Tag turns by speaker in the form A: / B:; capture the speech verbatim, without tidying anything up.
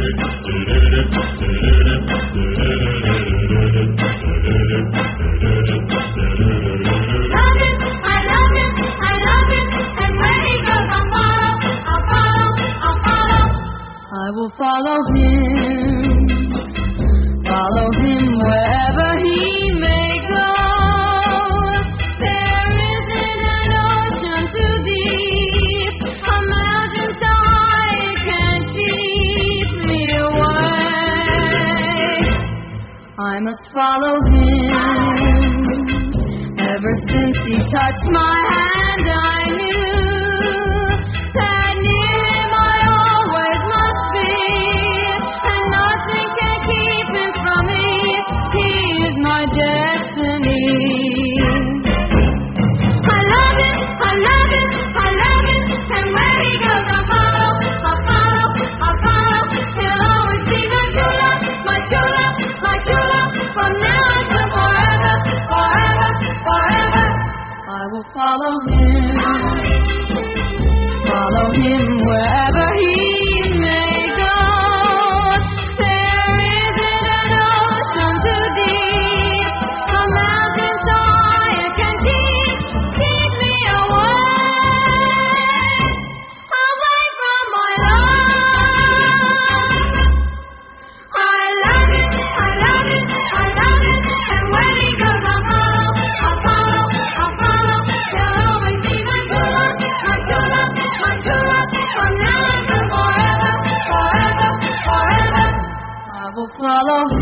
A: I will follow him, follow him wherever he may go. There isn't an ocean too deep, a mountain so high it can't keep me away. I must follow him. Ever since he touched my hand, I knew that near him I always must be, and nothing can keep him from me. He is my destiny. I love him, I love him, I love him, and where he goes I follow, I follow, I follow. He'll always be my true love, my true love, my true love, from now until forever, forever, forever. I will follow him, follow him wherever he may go. There isn't an ocean too deep, a mountain so high it can keep, keep me away, away from my love. I love him, I love him, I love him, and where he goes I follow, I follow, I follow. He'll always be my true love, my true love, my true love, from now until forever, forever, forever. I will follow him.